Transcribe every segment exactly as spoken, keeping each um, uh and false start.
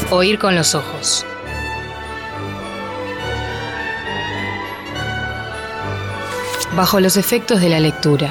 Oír con los ojos. Bajo los efectos de la lectura.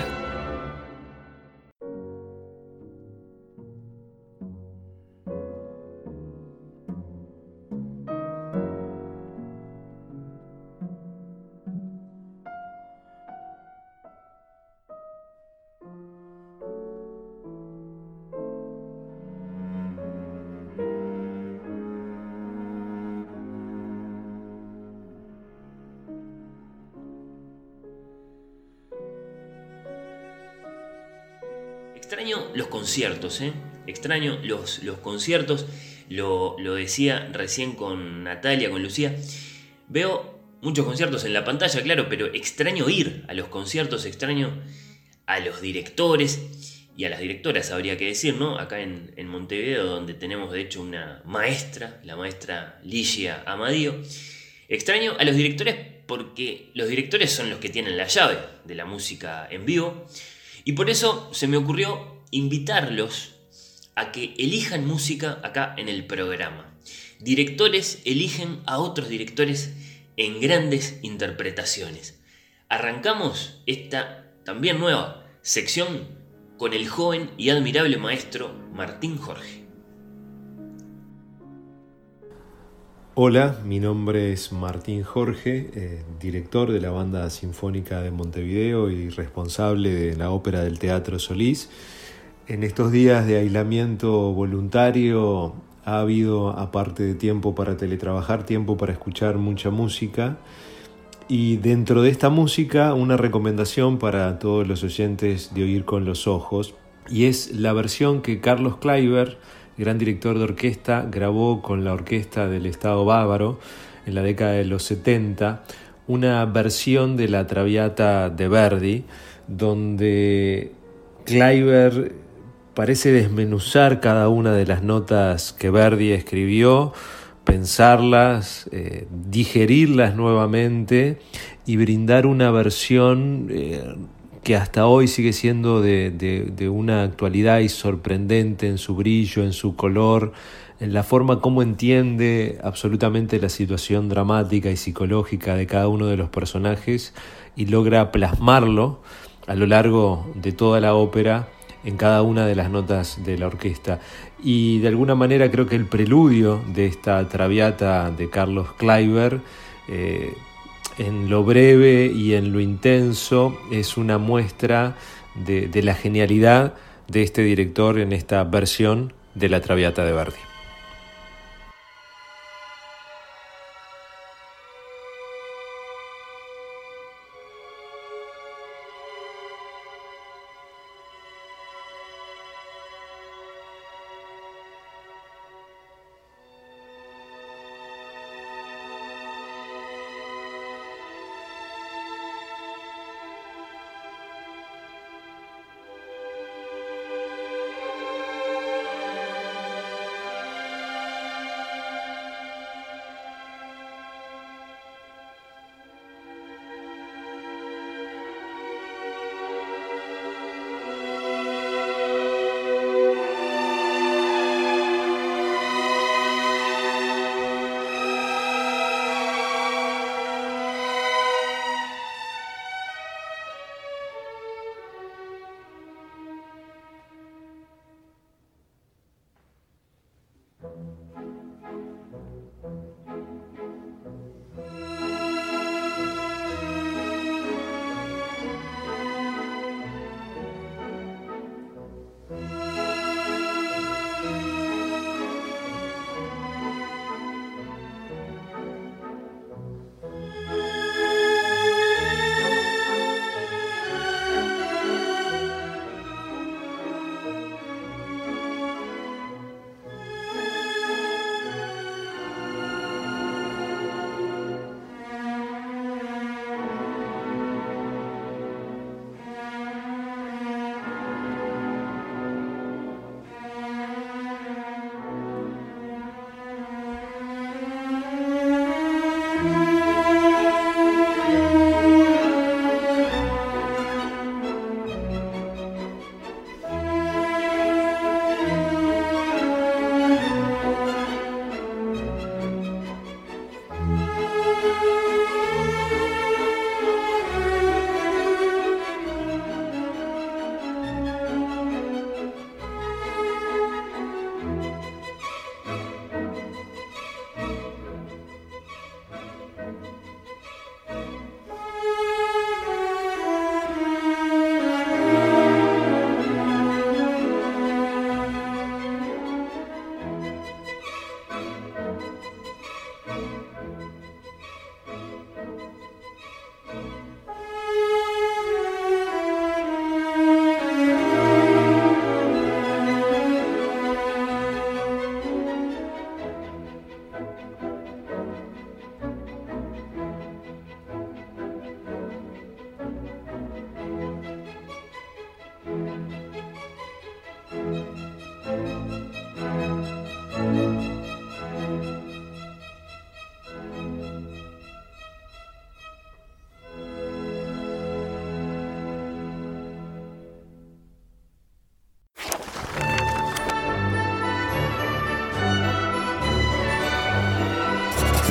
Extraño los conciertos, ¿eh? Extraño los, los conciertos, lo, lo decía recién con Natalia, con Lucía. Veo muchos conciertos en la pantalla, claro, pero extraño ir a los conciertos, extraño a los directores y a las directoras, habría que decir, ¿no? Acá en, en Montevideo, donde tenemos de hecho una maestra, la maestra Ligia Amadío. Extraño a los directores porque los directores son los que tienen la llave de la música en vivo. Y por eso se me ocurrió invitarlos a que elijan música acá en el programa. Directores eligen a otros directores en grandes interpretaciones. Arrancamos esta también nueva sección con el joven y admirable maestro Martín Jorge. Hola, mi nombre es Martín Jorge, eh, director de la Banda Sinfónica de Montevideo y responsable de la Ópera del Teatro Solís. En estos días de aislamiento voluntario ha habido, aparte de tiempo para teletrabajar, tiempo para escuchar mucha música. Y dentro de esta música, una recomendación para todos los oyentes de Oír con los Ojos, y es la versión que Carlos Kleiber, gran director de orquesta, grabó con la orquesta del Estado Bávaro en la década de los setenta, una versión de la Traviata de Verdi, donde Kleiber parece desmenuzar cada una de las notas que Verdi escribió, pensarlas, eh, digerirlas nuevamente y brindar una versión eh, que hasta hoy sigue siendo de, de, de una actualidad y sorprendente en su brillo, en su color, en la forma como entiende absolutamente la situación dramática y psicológica de cada uno de los personajes y logra plasmarlo a lo largo de toda la ópera en cada una de las notas de la orquesta. Y de alguna manera creo que el preludio de esta Traviata de Carlos Kleiber, eh, en lo breve y en lo intenso, es una muestra de, de la genialidad de este director en esta versión de la Traviata de Verdi.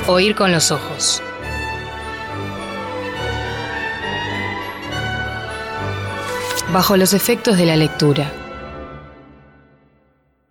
Oír con los ojos. Bajo los efectos de la lectura.